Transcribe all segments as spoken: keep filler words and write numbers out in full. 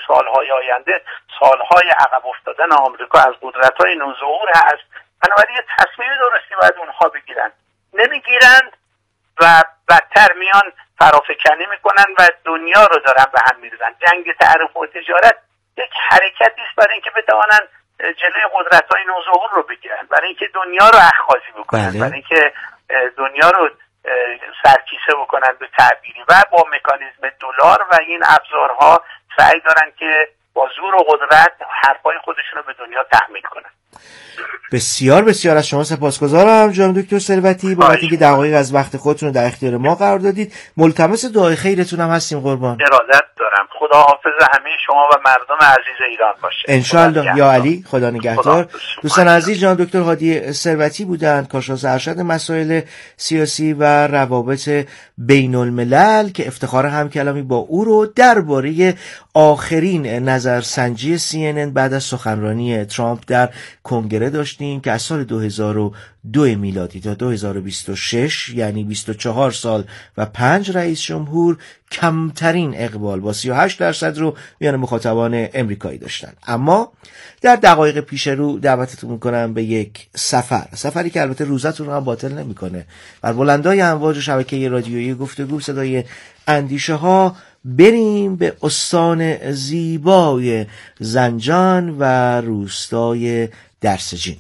سالهای آینده سالهای عقب افتادن آمریکا از قدرت‌های نوظهور هست. بنابراین یه تصمیم درستی باید اونها بگیرن، نمیگیرند و بدتر میان فرافکنی میکنن و دنیا رو دارن به هم میریزن. جنگ تعرفه و تجارت یک حرکتی است برای اینکه بتوانن جلوی قدرت‌های نوظهور رو بگیرن، برای اینکه دنیا رو اخاذی بکنن، برای اینکه دنیا رو سرکیسه بکنن به تعبیری و با مکانیزم دلار و این ابزارها سعی دارن که با زور و قدرت حرفای خودشون رو به دنیا تحمیل کنن. بسیار بسیار از شما سپاسگزارم جناب دکتر ثروتی بابت اینکه دقایق از وقت خودتون رو در اختیار ما قرار دادید. ملتمس دعای خیرتون هم هستیم قربان. ارادت دارم. خدا حافظ همه شما و مردم عزیز ایران باشه. ان شاء الله یا علی. خدا نگهدار. دوستان عزیز، جناب دکتر هادی ثروتی بودند، کارشناس ارشد مسائل سیاسی و روابط بین الملل که افتخار همکلامی با او رو درباره آخرین نظرسنجی سی ان ان بعد از سخنرانی ترامپ در کنگره داشتیم که از سال دو هزار و دو میلادی تا دو هزار و بیست و شش یعنی بیست و چهار سال و پنج رئیس جمهور کمترین اقبال با سی و هشت درصد رو میان مخاطبان امریکایی داشتن. اما در دقایق پیش رو دعوتتون میکنم به یک سفر سفری که البته روزتون رو هم باطل نمیکنه. بر بلندای امواج شبکه رادیویی گفتگو صدای اندیشه ها بریم به استان زیبای زنجان و روستای درسجین.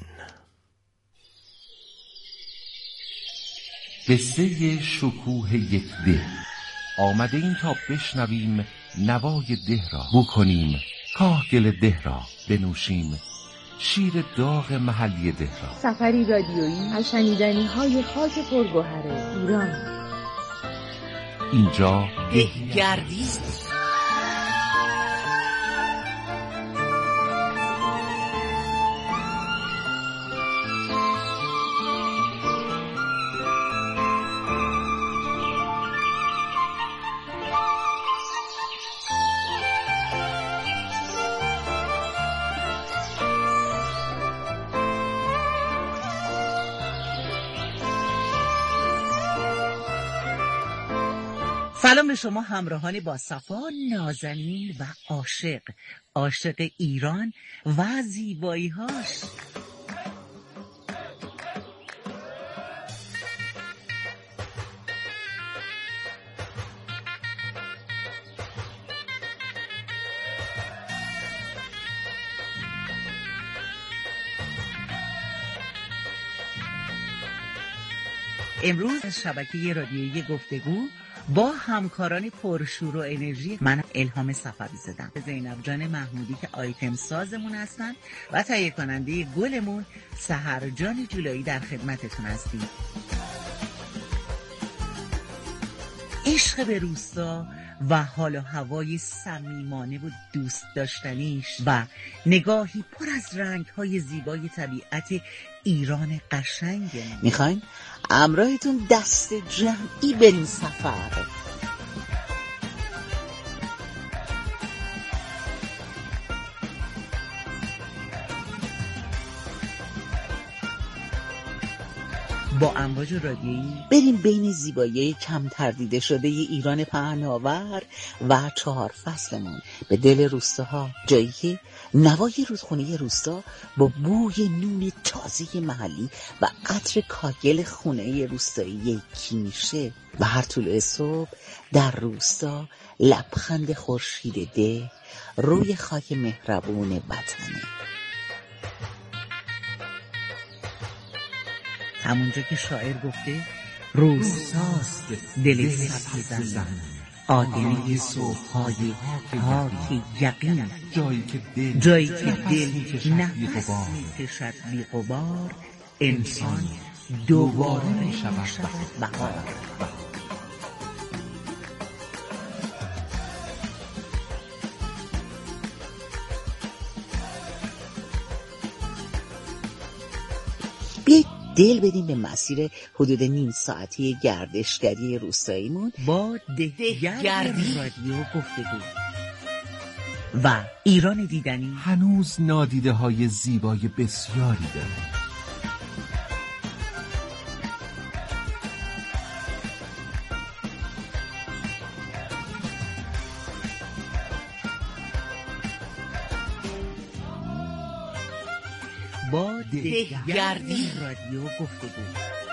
قصه شکوه یک ده. آمده این تا بشنویم نوای ده را، بو کنیم کاهگل ده را، بنوشیم شیر داغ محلی ده را. سفری رادیویی از شنیدنی های خاک پرگوهر ایران. اینجا دهگردی. سلام به شما همراهان با صفا، نازنین و عاشق، عاشق ایران و زیبایی‌هاش. امروز از شبکه رادیویی گفتگو با همکاران پرشور و انرژی من الهام صفوی زدم، زینب جان محمودی که آیتم سازمون هستن و تهیه کننده گلمون سحر جان جولایی در خدمتتون هستیم. عشق به روستا و حال و هوای صمیمانه و دوست داشتنیش و نگاهی پر از رنگ‌های زیبای طبیعت ایران قشنگه. میخواین همراهتون دست جمعی بریم سفر. با امواج رادیویی بریم بین زیبایی کمتر دیده شده ایران پهناور و چهار فصلمون به دل روستاها، جایی که نوای رودخونه روستا با بوی نون تازه محلی و عطر کاگل خونه روستایی یکی میشه و هر طلوع صبح در روستا لبخند خورشید ده روی خاک مهربون وطنه. همونجا که شاعر گفته روستاست دل سبز زن، آدمی صبح‌های پاک یقین، جایی که دل جایی که دل نفس می‌کشد بی غبار، انسان دوباره می‌شود بهار. بیایید دل بدیم به مسیر حدود نیم ساعتی گردشگری روستاییمون با دهگردی رادیو گفتگو و ایران دیدنی. هنوز نادیده های زیبای بسیاری داره. با دهگردی رادیو گفتگو.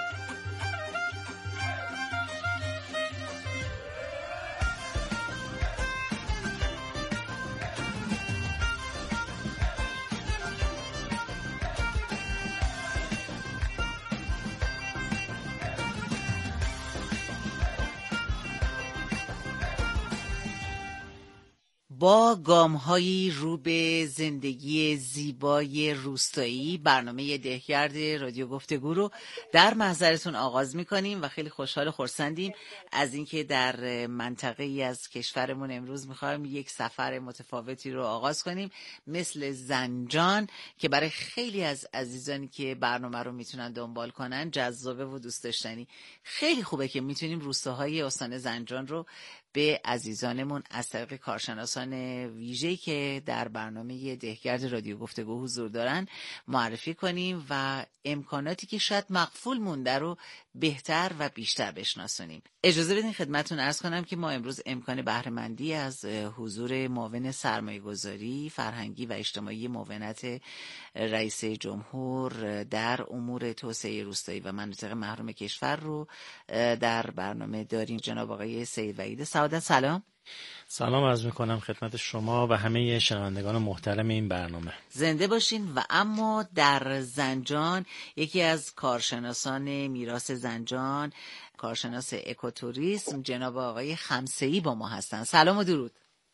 با گام‌هایی رو به زندگی زیبای روستایی برنامه دهگرد رادیو گفتگو رو در محضرتون آغاز می‌کنیم و خیلی خوشحال و خرسندیم از اینکه در منطقه‌ای از کشورمون امروز می‌خوایم یک سفر متفاوتی رو آغاز کنیم، مثل زنجان که برای خیلی از عزیزانی که برنامه رو میتونن دنبال کنن جذابه و دوست داشتنی. خیلی خوبه که میتونیم روستاهای استان زنجان رو به عزیزانمون از طریق کارشناسان ویژه‌ای که در برنامه دهگرد رادیو گفتگو حضور دارن معرفی کنیم و امکاناتی که شاید مغفول مونده رو بهتر و بیشتر بشناسونیم. اجازه بدین خدمتتون عرض کنم که ما امروز امکان بهره مندی از حضور معاون سرمایه‌گذاری فرهنگی و اجتماعی معاونت رئیس جمهور در امور توسعه روستایی و مناطق محروم کشور رو در برنامه داریم. جناب آقای سید وحید سعادت، سلام. سلام عرض میکنم خدمت شما و همه شنوندگان محترم این برنامه. زنده باشین. و اما در زنجان یکی از کارشناسان میراث زنجان، کارشناس اکوتوریسم، جناب آقای خمسه‌ای با ما هستن. سلام و درود.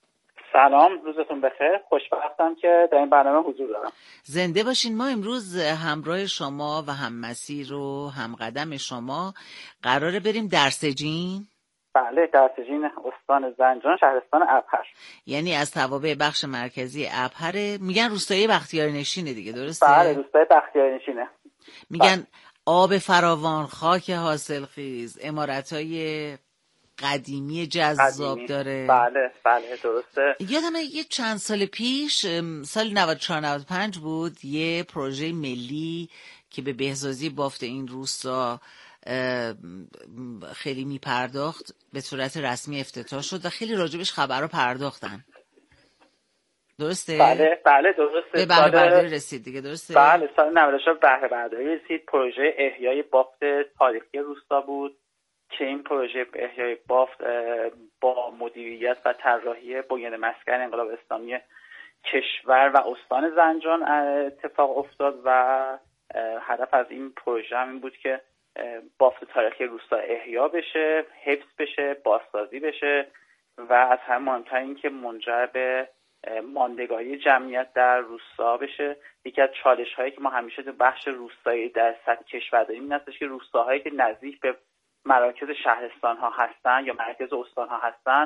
سلام، روزتون بخیر. خوشبختم که در این برنامه حضور دارم. زنده باشین. ما امروز همراه شما و هم مسیر و هم قدم شما قراره بریم درسجین. بله، درسجین استان زنجان، شهرستان ابهر. یعنی از توابع بخش مرکزی ابهر. میگن روستایی بختیاری نشینه دیگه، درسته؟ بله، روستای بختیاری نشینه. میگن بله. آب فراوان، خاک حاصلخیز، عمارت‌های قدیمی جذاب قدیمی. داره. بله بله درسته. یادمه یه چند سال پیش، سال نود و چهار نود و پنج بود، یه پروژه ملی که به بهسازی بافت این روستا خیلی میپرداخت به صورت رسمی افتتاح شد و خیلی راجبش خبرها پرداختن، درسته؟ بله بله درسته. به بهره برداری رسید دیگه، درسته؟ بله، سال نود و چهار بهره برداری رسید. پروژه احیای بافت تاریخی روستا بود که این پروژه احیای بافت با مدیریت و طراحی بنیاد مسکن انقلاب اسلامی کشور و استان زنجان اتفاق افتاد و هدف از این پروژه هم این بود که بافت تاریخی روستا احیا بشه، حفظ بشه، بازسازی بشه و از همه مهمتر این که منجر به ماندگاری جمعیت در روستا بشه. یکی از چالش هایی که ما همیشه تو بخش روستایی در سطح کشور داریم این هستش که روستاهایی که نزدیک به مراکز شهرستان ها هستن یا مرکز استان ها هستن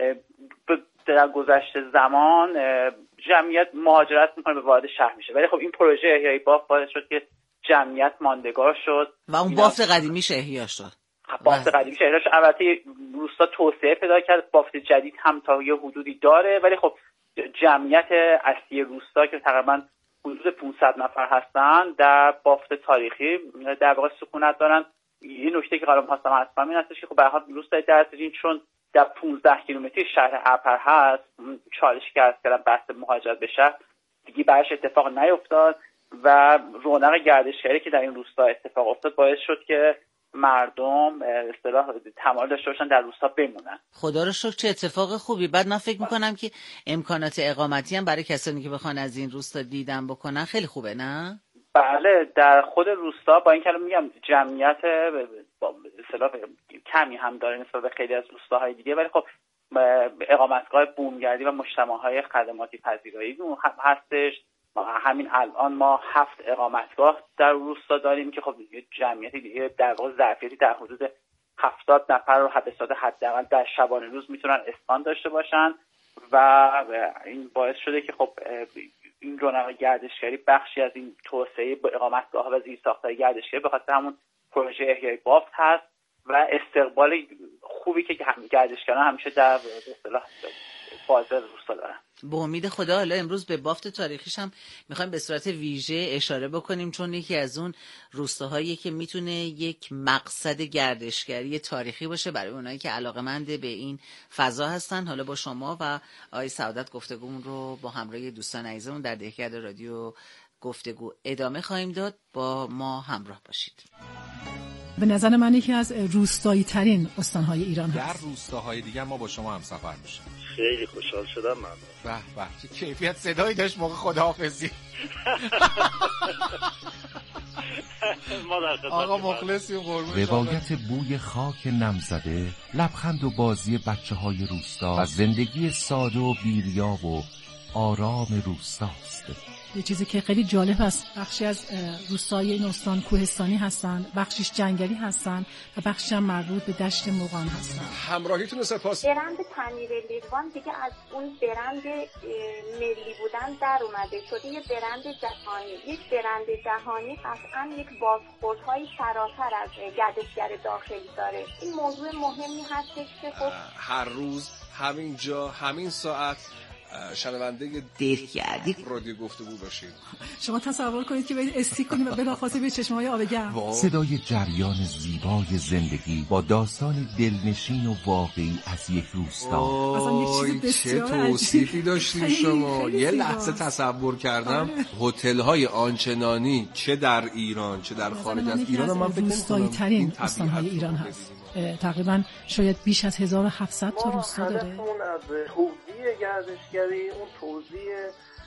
در گذشته زمان جمعیت مهاجرت میکنه به وارد شهر میشه، ولی خب این پروژه احیای بافت باعث شد که جمعیت ماندگار شد و اون بافت قدیمیش احیا شد. بافت قدیمیش احیا شد. البته روستا توسعه پیدا کرد، بافت جدید هم تا یه حدودی داره، ولی خب جمعیت اصلی روستا که تقریبا حدود پانصد نفر هستن در بافت تاریخی در واقع سکونت دارن. یه نکته که قرار خواستم عرض کنم این هستش که خب به هر حال روستای درسجین چون در پانزده کیلومتری شهر ابهر هست، چالش که عرض کردم بحث مهاجرت به شهر دیگه براش اتفاق نیفتاد و رونق گردشگری که در این روستا اتفاق افتاد باعث شد که مردم اصطلاح تمایل داشته باشن در روستا بمونن. خدا رو شکر، چه اتفاق خوبی. بعد من فکر میکنم که امکانات اقامتی هم برای کسانی که بخوان از این روستا دیدن بکنن خیلی خوبه، نه؟ بله، در خود روستا با این که میگم جمعیت با اصطلاح کمی هم داره نسبت به خیلی از روستاهای دیگه، ولی خب اقامتگاه بومگردی و مجتمع‌های خدماتی پذیرایی هم هستش. همین الان ما هفت اقامتگاه در روستا داریم که خب جمعیتی دیگه در واقع ظرفیتی در حدود هفتاد نفر رو به صورت حداقل در شبانه روز میتونن اسکان داشته باشن و این باعث شده که خب این رونق گردشگری بخشی از این توسعه اقامتگاه و زیرساخت‌های گردشگری به خاطر همون پروژه احیای بافت هست و استقبال خوبی که گردشگران همیشه در اصطلاح بازار روستا دارن. به امید خدا حالا امروز به بافت تاریخیش هم میخوایم به صورت ویژه اشاره بکنیم، چون یکی از اون روستاهایی که میتونه یک مقصد گردشگری تاریخی باشه برای اونایی که علاقه‌مند به این فضا هستن. حالا با شما و آقای سعادت گفتگومون رو با همراه دوستان عزیزمون در دهکده رادیو گفتگو ادامه خواهیم داد. با ما همراه باشید. به نظر من یکی از روستایی ترین استانهای ایران هست. در روستاهای دیگه ما با شما هم سفر میشیم. خیلی خوشحال شدم من. به به چه کیفیت صدایی داشت موقع خداحافظی. آقا مخلصیم قربون. روایت بوی خاک نمزده، لبخند و بازی بچه های روستا و زندگی ساده و بیریا و آرام روستاست. یه چیزی که خیلی جالب است، بخشی از روستای این استان کوهستانی هستن، بخشیش جنگلی هستن و بخشی هم مربوط به دشت مغان هستن. همراهیتون رو سپاس. برند پنیر لیوان دیگه از اون برند ملی بودن در اومده شده یه برند جهانی. یک برند جهانی قطعاً یک بازخوردهای فراتر از گردشگر داخلی داره. این موضوع مهمی هستش که خب هر روز همین جا همین ساعت شنونده دیر کردید رادیو گفتگو باشید. شما تصور کنید که برید استیک کنید و بلافاصله به چشمه‌های آب گرم. صدای جریان زیبای زندگی با داستانی دلنشین و واقعی از یک روستا. اصلا یک چیز بسیار چه توصیفی داشتین شما. یه لحظه تصور کردم هتل‌های آنچنانی چه در ایران چه در خارج از ایران من فکر روستایی ترین استان‌های ایران هست. تقریبا شاید بیش از هزار و هفتصد تا روستا داره. توزیع گردشگری اون توزیع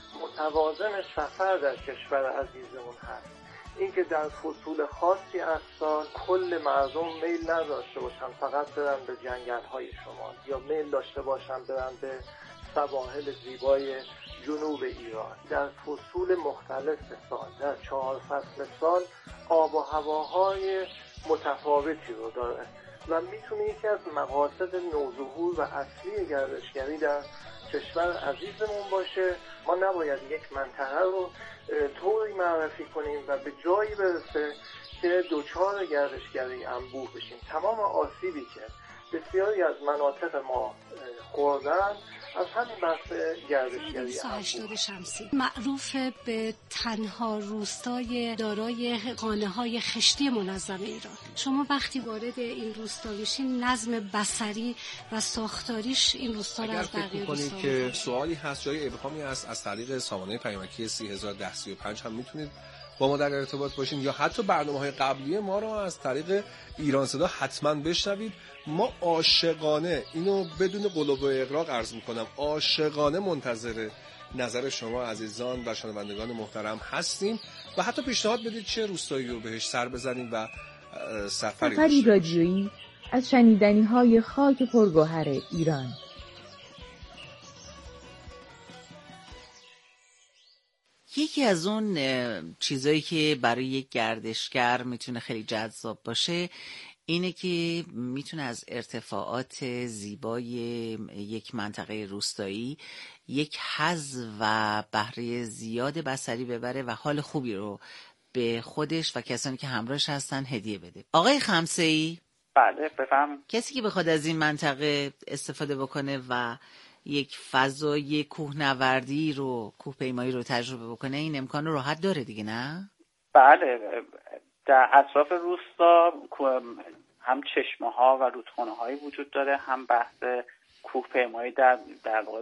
متوازن سفر در کشور عزیزمون هست. اینکه در فصول خاصی از سال کل مردم میل نداشته باشن فقط برن به جنگل‌های شمال یا میل داشته باشن برن به سواحل زیبای جنوب ایران. در فصول مختلف سال، در چهار فصل سال آب و هواهای متفاوتی رو داره و میتونه یکی از مقاصد نوظهور و اصلی گردشگری در کشور عزیزمون باشه. ما نباید یک منطقه رو طوری معرفی کنیم و به جایی برسه که دوچار گردشگری انبوه بشیم. تمام آسیبی که بسیاری از مناطق ما خوردن از همین بحث گردشگری هشتاد شمسی معروف به تنها روستای دارای خانه‌های خشتی منظم ایران. شما وقتی وارد این روستا میشین نظم بصری و ساختاریش این روستا رو از بقیه روستا که سوالی هست جای ابهامی هست از طریق سامانه پیامکی سی هزار و ده سی و پنج هم میتونید با ما در ارتباط باشین یا حتی برنامه‌های قبلی ما رو از طریق ایران صدا حتما بشنوید. ما عاشقانه اینو بدون قلوب و اغراق عرض میکنم عاشقانه منتظر نظر شما عزیزان و شنوندگان محترم هستیم و حتی پیشنهاد بدید چه روستایی رو بهش سر بزنیم و سفری سفری رادیویی از شنیدنی‌های خاک پرگوهر ایران. یکی از اون چیزایی که برای یک گردشگر میتونه خیلی جذاب باشه اینه که میتونه از ارتفاعات زیبای یک منطقه روستایی یک حظ و بهره زیاد بصری ببره و حال خوبی رو به خودش و کسانی که همراهش هستن هدیه بده. آقای خمسه‌ای، بله بفهم. کسی که بخواد از این منطقه استفاده بکنه و یک فضای کوهنوردی رو کوهپیمایی رو تجربه بکنه این امکان رو راحت داره دیگه، نه؟ بله، در اطراف روستا هم چشمه ها و رودخانه هایی وجود داره، هم بحث کوهپیمایی در در واقع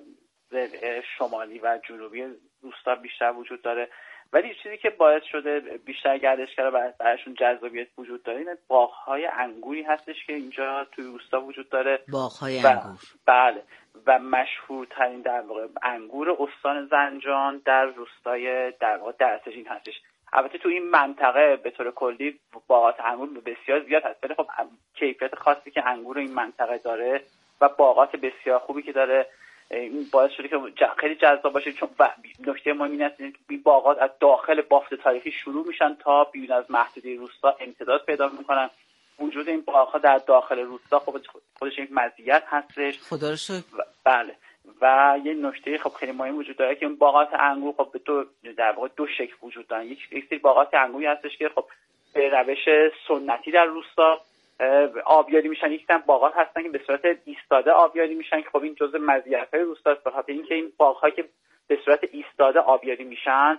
شمالی و جنوبی روستا بیشتر وجود داره. ولی چیزی که باعث شده بیشتر گردشگرا براشون جذابیت وجود داره این باغ‌های انگوری هستش که اینجا توی روستا وجود داره. باغ‌های انگور. بله، و مشهورترین در واقع انگور استان زنجان در روستای در واقع درسجین هستش. البته تو این منطقه به طور کلی باغات انگور بسیار زیاد هست، ولی خب کیفیت خاصی که انگور این منطقه داره و باغات بسیار خوبی که داره این باعث شده که خیلی جذاب باشه. چون نکته مهم این است که این باغات از داخل بافت تاریخی شروع میشن تا بیرون از محدوده روستا امتداد پیدا میکنن. وجود این باغ‌ها در داخل روستا خب خودش یک مزیت هستش. خدا رو شکر. بله، و یه نکته خب خیلی مهم وجود داره که این باغات انگور خب به دو در واقع دو شکل وجود دارن. یک سری باغات انگوری هستش که خب به روش سنتی در روستا آبیاری میشن، یک سری باغات هستن که به صورت ایستاده آبیاری میشن که خب این جزء مزیت‌های روستاست، به خاطر اینکه این باغ‌ها که به صورت ایستاده آبیاری میشن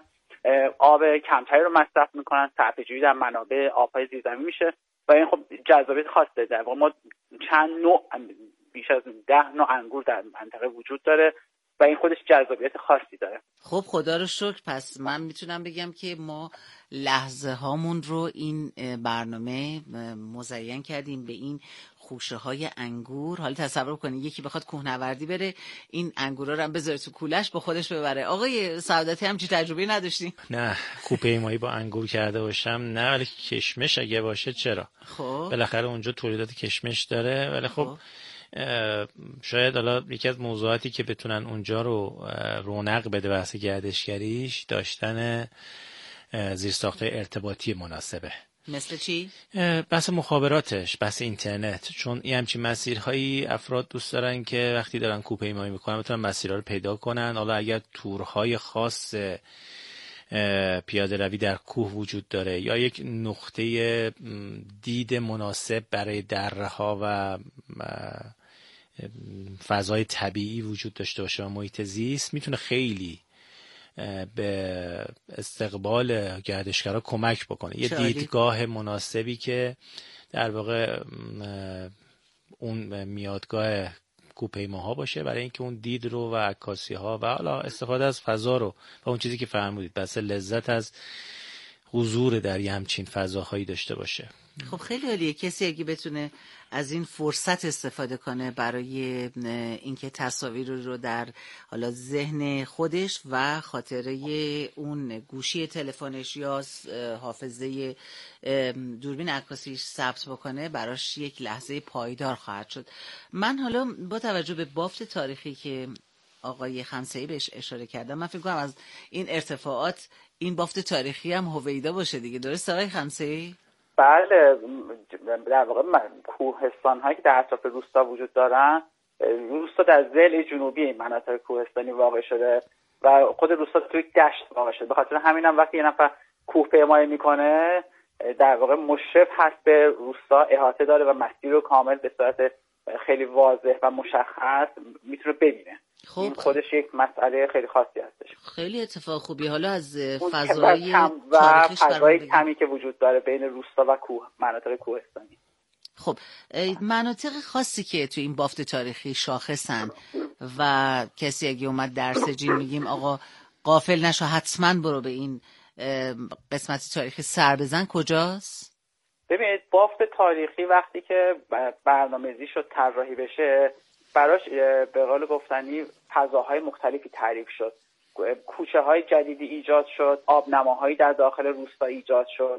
آب کمتری رو مصرف میکنن، صرفه‌جویی در منابع آب‌های زیرزمینی میشه و این خب جذابیت خاص داره. در واقع ما چند نوع بیش از ده نوع انگور در منطقه وجود داره و این خودش جذابیت خاصی داره. خب خدا رو شکر. پس من میتونم بگم که ما لحظه هامون رو این برنامه مزین کردیم به این خوشه های انگور. حالا تصور کنید یکی بخواد کوهنوردی بره، این انگورا رو هم بذاره تو کولش با خودش ببره. آقای سعادتی همچین تجربه نداشتین؟ نه، کوهپیمایی با انگور کرده باشم نه، ولی کشمش اگه باشه چرا. خب بالاخره اونجا تولیدات کشمش داره. ولی خب, خب. شاید حالا یکی از موضوعاتی که بتونن اونجا رو رونق بده بحث گردشگریش داشتن زیرساخت‌های ارتباطی مناسبه. مثل چی؟ بحث مخابراتش، بحث اینترنت، چون این همچین مسیرهایی افراد دوست دارن که وقتی دارن کوهپیمایی میکنن بتونن مسیرها رو پیدا کنن. حالا اگر تورهای خاص پیاده روی در کوه وجود داره یا یک نقطه دید مناسب برای دره‌ها و فضای طبیعی وجود داشته باشه و محیط زیست، میتونه خیلی به استقبال گردشگرها کمک بکنه. یه دیدگاه مناسبی که در واقع اون میادگاه کوهپیماها باشه برای اینکه اون دید رو و عکاسی ها و حالا استفاده از فضا رو و اون چیزی که فرمودید بس لذت از حضور در یه همچین فضاهایی داشته باشه. خب خیلی عالیه کسی اگه بتونه از این فرصت استفاده کنه برای اینکه تصاویر رو در حالا ذهن خودش و خاطره اون گوشی تلفنش یا حافظه دوربین عکاسیش ثبت بکنه، براش یک لحظه پایدار خواهد شد. من حالا با توجه به بافت تاریخی که آقای خمسه‌ای بهش اشاره کردم، من فکر کنم از این ارتفاعات این بافت تاریخی هم هویدا باشه دیگه، درست آقای خمسه‌ای؟ بله، در واقع کوهستان هایی که در اطراف روستا وجود دارن، روستا در ضلع جنوبی این مناطق کوهستانی واقع شده و خود روستا توی دشت واقع شده. به خاطر همینم وقتی یه نفر کوهپیمایی میکنه در واقع مشرف هست به روستا، احاطه داره و مسیر رو کامل به صورت خیلی واضح و مشخص میتونه ببینه. خب این خودش یک مسئله خیلی خاصی هستش. خیلی اتفاق خوبی. حالا از فضای و فضای کمی که وجود داره بین روستا و کوه، مناطق کوهستانی. خب مناطق خاصی که تو این بافت تاریخی شاخصن و کسی اگه اومد درسجین میگیم آقا غافل نشو حتما برو به این قسمت تاریخی سر بزن، کجاست؟ ببینید بافت تاریخی وقتی که برنامه‌ریزی شد، طراحی بشه، براش به قول گفتنی فضاهای مختلفی تعریف شد، کوچه های جدیدی ایجاد شد، آبنماهایی در داخل روستا ایجاد شد،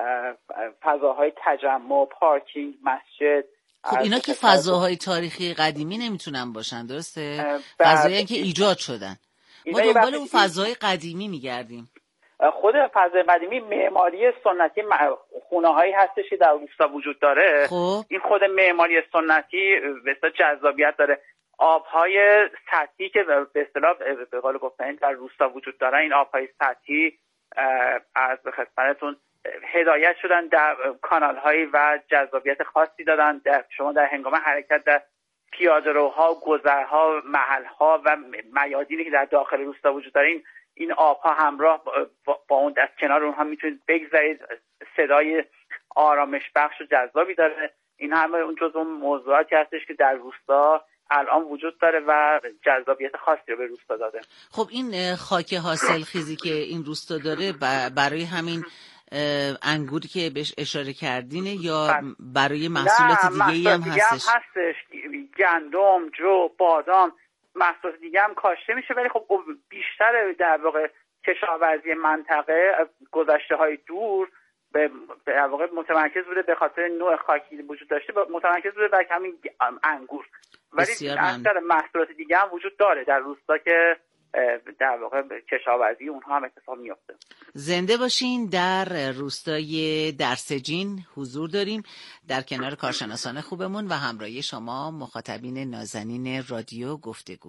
فضاهای تجمع، پارکینگ، مسجد. خب اینا که فضاهای تاریخی قدیمی نمیتونن باشن، درسته؟ فضایی که ایجاد شدن. ما دنبال اون فضاهای قدیمی میگردیم. خود فضای قدیمی معماری سنتی خونه هایی هستش که در روستا وجود داره. خب. این خود معماری سنتی به اصطلاح جذابیت داره. آبهای سطحی که به اصطلاح به قول گفتن در روستا وجود داره، این آبهای سطحی از به خدمتتون هدایت شدن در کانال هایی و جذابیت خاصی دادن. در شما در هنگام حرکت در پیاده‌روها، گذرها، محلها و میادینی که در داخل روستا وجود داره، این این آبها همراه با اون از کنار اونها میتونید بگذرید. صدای آرامش بخش و جذابی داره. این همه اون جزء اون موضوعاتی هستش که در روستا الان وجود داره و جذابیت خاصی رو به روستا داده. خب این خاک حاصل خیزی که این روستا داره برای همین انگوری که بهش اشاره کردینه یا برای محصولات دیگه هم دیگه هستش؟ هم هستش گندم، جو، بادام، محصولات دیگه هم کاشته میشه، ولی خب بیشتر در واقع کشاورزی منطقه گذشته های دور به در واقع متمرکز بوده به خاطر نوع خاکی وجود داشته، متمرکز بوده بر همین انگور، ولی اکثر محصولات دیگه هم وجود داره در روستا که در واقع کشاورزی اونها هم اتفاق میفته. زنده باشین. در روستای درسجین حضور داریم در کنار کارشناسان خوبمون و همراهی شما مخاطبین نازنین رادیو گفتگو.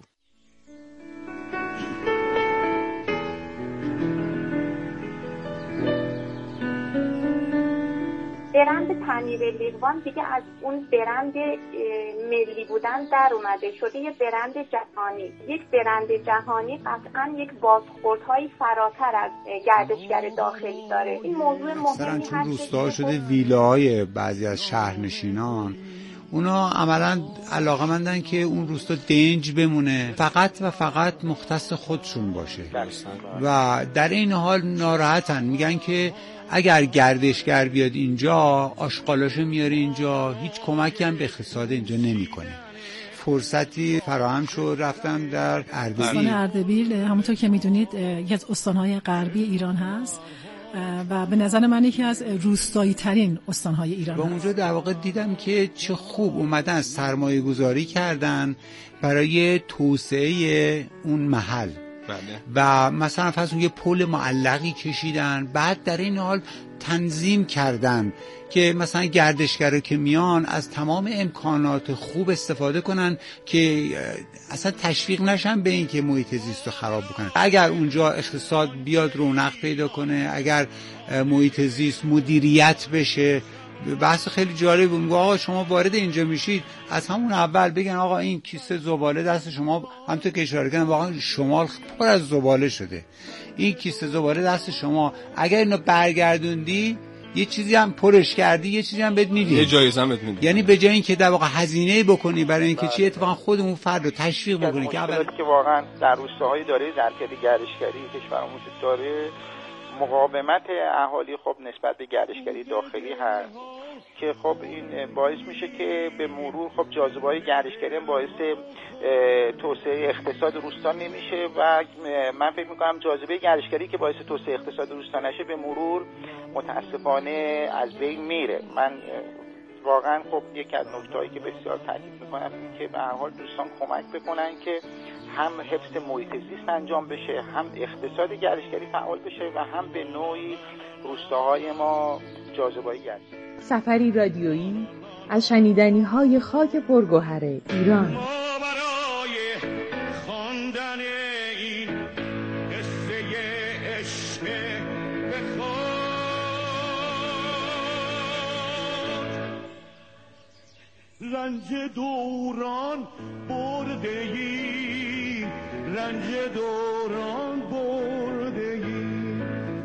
برند پنیر لیوان دیگه از اون برند ملی بودن در اومده شده یه برند جهانی. یک برند جهانی قطعاً یک بازخوردهایی فراتر از گردشگر داخلی داره. این موضوع مهمی هست. روستا شده ویلاهای بعضی از شهرنشینان اونا عملا علاقه‌مندن که اون روستا دنج بمونه، فقط و فقط مختص خودشون باشه و در این حال ناراحتن. میگن که اگر گردشگر بیاد اینجا، آشغالاشو میاره اینجا، هیچ کمکی هم به اقتصاد اینجا نمیکنه. فرصتی فراهم شد رفتم در اردبیل. استان اردبیل همونطور که میدونید یکی از استانهای غربی ایران هست و به نظر من یکی از روستایی ترین استانهای ایران و اونجا در واقع دیدم که چه خوب اومدن سرمایه گذاری کردن برای توسعه اون محل. بله. و مثلا فرض یه پل معلقی کشیدن، بعد در این حال تنظیم کردن که مثلا گردشگرا که میان از تمام امکانات خوب استفاده کنن که اصلا تشویق نشن به این که محیط زیست رو خراب بکنن. اگر اونجا اقتصاد بیاد رونق پیدا کنه، اگر محیط زیست مدیریت بشه، بحث خیلی جالب بود. آقا شما وارد اینجا میشید از همون اول بگن آقا این کیسه زباله دست شما، همونطور که اشاره کردم واقعا شمال پر از زباله شده، این کیسه زباله دست شما، اگر اینو برگردوندی یه چیزی هم پرش کردی یه چیزی هم بهت میدی، یه جایزه هم بهت میدی. یعنی به جای اینکه در واقع هزینه بکنی برای اینکه چی، اتفاقا خود اون فرد رو تشویق بکنی که اول که واقعا در روستاهای داره ظرفیت گردشگری کشورمون وجود داره، مقاومت اهالی خب نسبت به گردشگری داخلی هست که خب این باعث میشه که به مرور خب جاذبه‌های گردشگری باعث توسعه اقتصاد روستا نمیشه و من فکر میکنم جاذبه گردشگری که باعث توسعه اقتصاد روستا نشه به مرور متاسفانه از بین میره. من واقعا خب یکی از نکتهایی که بسیار تاکید میکنم این که به هر حال دوستان کمک بکنن که هم حفظ محیط زیست انجام بشه، هم اقتصاد گردشگری فعال بشه و هم به نوعی روستاهای ما جاذبه‌ای گردشگری. سفری رادیویی از شنیدنی‌های خاک پرگوهر ایران. رنج دوران برده ای، رنج دوران برده ای.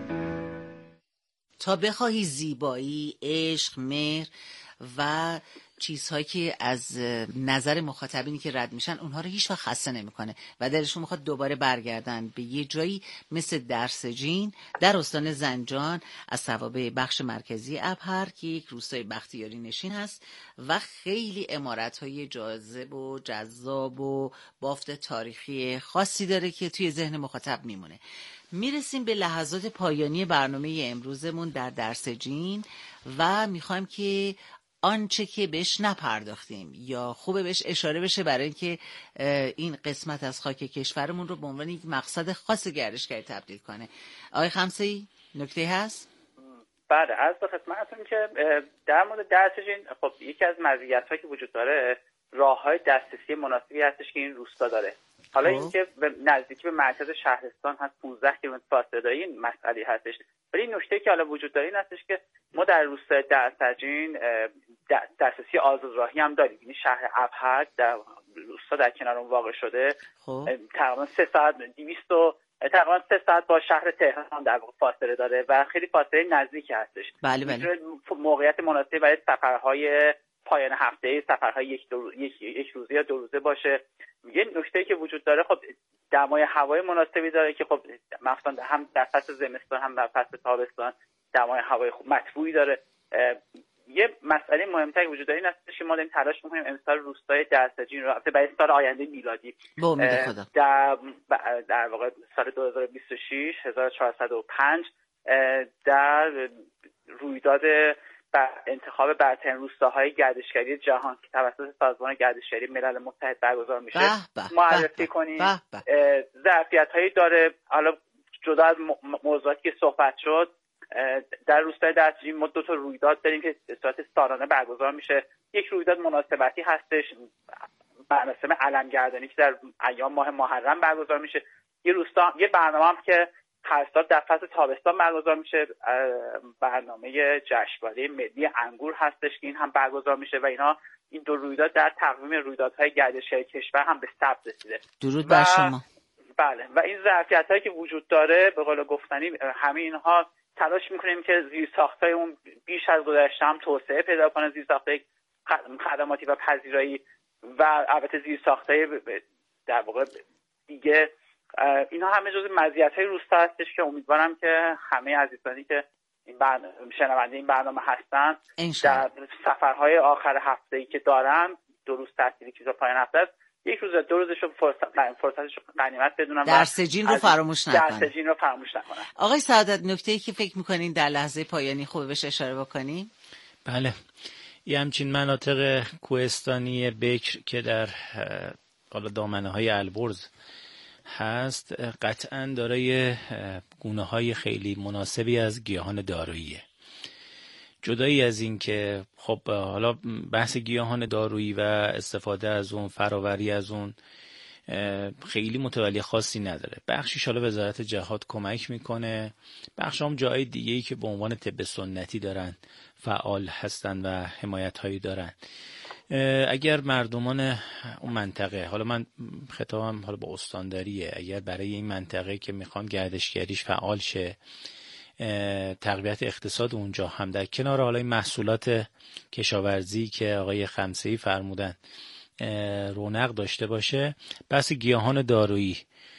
تا بخواهی زیبایی، عشق، مهر و چیزهایی که از نظر مخاطبینی که رد میشن اونها رو هیچ وقت خسته نمیکنه و دلشون میخواد دوباره برگردن به یه جایی مثل درسجین در استان زنجان از توابع بخش مرکزی ابهر که یک روستای بختیاری نشین هست و خیلی عمارت‌های جاذب و جذاب و بافت تاریخی خاصی داره که توی ذهن مخاطب میمونه. میرسیم به لحظات پایانی برنامه امروزمون در درسجین و میخوایم که آنچه که بهش نپرداختیم یا خوبه بهش اشاره بشه برای اینکه این قسمت از خاک کشورمون رو به عنوان یک مقصد خاص گردشگری تبدیل کنه. آقای خمسه‌ای نکته هست؟ بله، از به خدمتتون که در مورد درسجین خب یکی از مزیت‌هایی که وجود داره راه‌های دسترسی مناسبی هستش که این روستا داره. حالا اینکه نزدیکی به مرکز شهرستان هست، پانزده کیلومتر فاصله داره، این مسئله هستش. ولی این نکته که حالا وجود داره این هستش که ما در روستای درسجین دسترسی آزاد راهی هم داریم. یعنی شهر ابهر در روستا در کنار اون واقع شده، تقریبا سه ساعت دویست و تقریبا سه ساعت با شهر تهران در واقع فاصله داره و خیلی فاصله نزدیکی هستش. بله بله. موقعیت مناسبی برای سفرهای پایان هفته، سفرهای یک, دو... یک... یک روزه یا دو روزه باشه. یه نکته‌ای که وجود داره خب دمای هوای مناسبی داره که خب مثلا هم در فصل زمستان هم در فصل تابستان دمای هوای خوب مطبوعی داره. یه مسئله مهمتر وجود داره این است که ما داریم تلاش می‌کنیم امسال روستای درسجین رو برای سال آینده میلادی در در واقع سال دو هزار و بیست و شش هزار و چهارصد و پنج در رویداد با انتخاب برترین روستاهای گردشگری جهان که توسط سازمان گردشگری ملل متحد برگزار میشه معرفی کنیم. ظرفیت‌هایی داره. حالا جدا از موضوعاتی که صحبت شد، در روستای درسجین ما دو تا رویداد داریم که به صورت سالانه برگزار میشه. یک رویداد مناسبتی هستش، مراسم علمگردانی که در ایام ماه محرم برگزار میشه. یه روستا یه برنامه هم که هر سال در فصل تابستان برگزار میشه، برنامه جشنواره ملی انگور هستش که این هم برگزار میشه و اینا این دو رویداد در تقویم رویدادهای گردشگری کشور هم به ثبت رسیده. درود بر شما. بله، و این ظرفیت‌هایی که وجود داره به قول گفتنی همه اینها تلاش میکنیم که زیرساخت‌های اون بیش از گذشته هم توسعه پیدا کنه، زیرساخت‌های خدماتی و پذیرایی و البته زیرساخت‌های در واقع دیگه، اینا همه جزو مزیت‌های روستا هستش که امیدوارم که همه عزیزانی که این برنامه شنونده این برنامه هستن در سفرهای آخر هفته‌ای که دارن، دو روز تعطیلی که تا پایان هفته است، یک روز دو روزشو فرصت فرصتشو غنیمت بدونم، در سجین رو فراموش نکنن. در سجین رو فراموش نکنن. آقای سعادت، نکته‌ای که فکر می‌کنین در لحظه پایانی خوبه بهش اشاره بکنیم؟ بله، یه همچین مناطق کوهستانی بکر که در حالا دامنه‌های البرز هست قطعاً دارای گونه‌های خیلی مناسبی از گیاهان داروییه. جدایی از این که خب حالا بحث گیاهان دارویی و استفاده از اون، فراوری از اون خیلی متولی خاصی نداره. بخشیش حالا وزارت جهاد کمک میکنه، بخش هم جای دیگه‌ای که به عنوان طب سنتی دارن فعال هستن و حمایت‌هایی دارن. اگر مردمان اون منطقه، حالا من خطابم حالا با استانداریه، اگر برای این منطقه که میخوان گردشگریش فعال شه، تقویت اقتصاد اونجا هم در کنار حالا این محصولات کشاورزی که آقای خمسه‌ای فرمودن رونق داشته باشه، بس گیاهان دارویی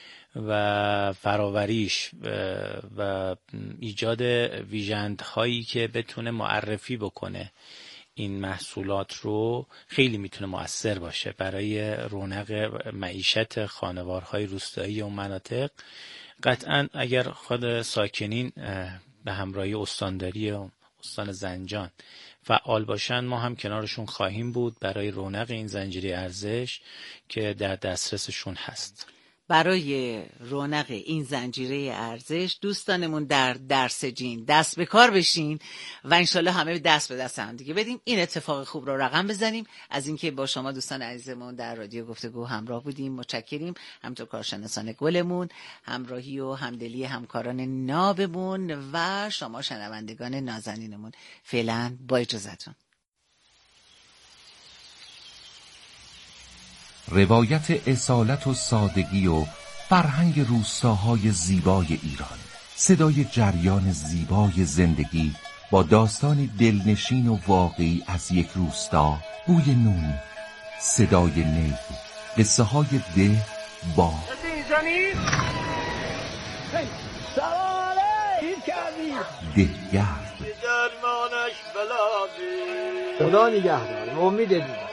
و فراوریش و ایجاد ویژندهایی که بتونه معرفی بکنه این محصولات رو خیلی میتونه مؤثر باشه برای رونق معیشت خانوارهای روستایی اون مناطق. قطعا اگر خود ساکنین به همراهی استانداری و استان زنجان فعال باشن، ما هم کنارشون خواهیم بود برای رونق این زنجیره ارزش که در دسترسشون هست. برای رونق این زنجیره ارزش دوستانمون در درسجین دست به کار بشین و انشالله همه دست به دست هم دیگه بدیم، این اتفاق خوب رو رقم بزنیم. از اینکه با شما دوستان عزیزمون در رادیو گفتگو همراه بودیم متشکریم. همینطور کارشناسان گلمون، همراهی و همدلی همکاران نابمون و شما شنوندگان نازنینمون. فعلا با اجازهتون. روایت اصالت و سادگی و فرهنگ روستاهای زیبای ایران، صدای جریان زیبای زندگی با داستانی دلنشین و واقعی از یک روستا، بوی نون، صدای نی، قصه های ده با دهگرد. خدا نگهدار، امید دیدن.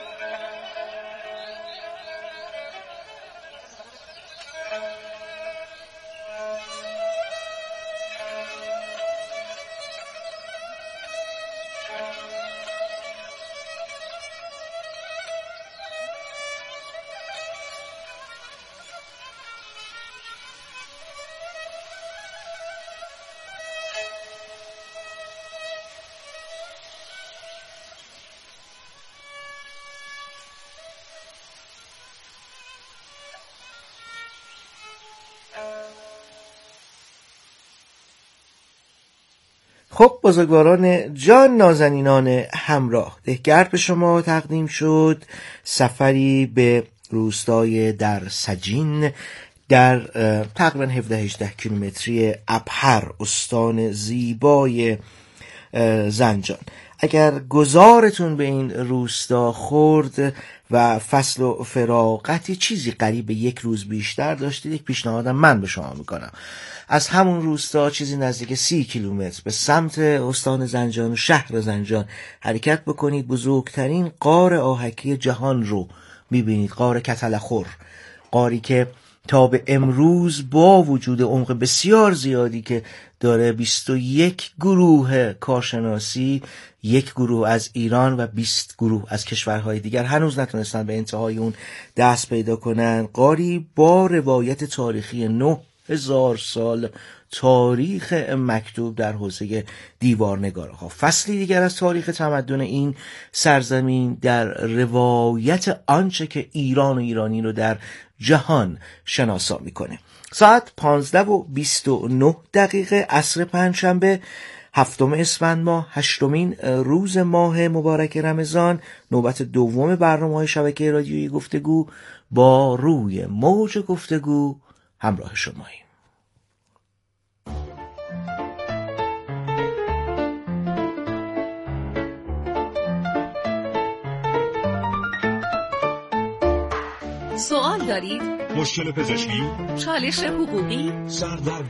خب بزرگواران جان، نازنینان همراه، دهگرد به شما تقدیم شد. سفری به روستای در سجین در تقریبا هفده هجده کیلومتری ابهر، استان زیبای زنجان. اگر گذارتون به این روستا خورد و فصل و فراغتی چیزی قریب یک روز بیشتر داشتید، یک پیشنهادم من به شما میکنم. از همون روستا چیزی نزدیک سی کیلومتر به سمت استان زنجان و شهر زنجان حرکت بکنید. بزرگترین غار آهکی جهان رو میبینید، غار کتلخور، غاری که تا به امروز با وجود عمق بسیار زیادی که داره، بیست و یک گروه کارشناسی، یک گروه از ایران و بیست گروه از کشورهای دیگر هنوز نتونستن به انتهای اون دست پیدا کنن. غاری با روایت تاریخی نه هزار سال تاریخ مکتوب در حوزه دیوارنگارها. فصلی دیگر از تاریخ تمدن این سرزمین در روایت آنچه که ایران و ایرانی رو در جهان شناسا میکنه. ساعت پانزده و بیست و نه دقیقه عصر پنجشنبه هفتم اسفند ماه، هشتمین روز ماه مبارک رمضان، نوبت دوم برنامه‌های شبکه رادیویی گفتگو با روی موج گفتگو همراه شماییم. سوال دارید؟ مشکل پزشکی؟ چالش حقوقی؟ سردرد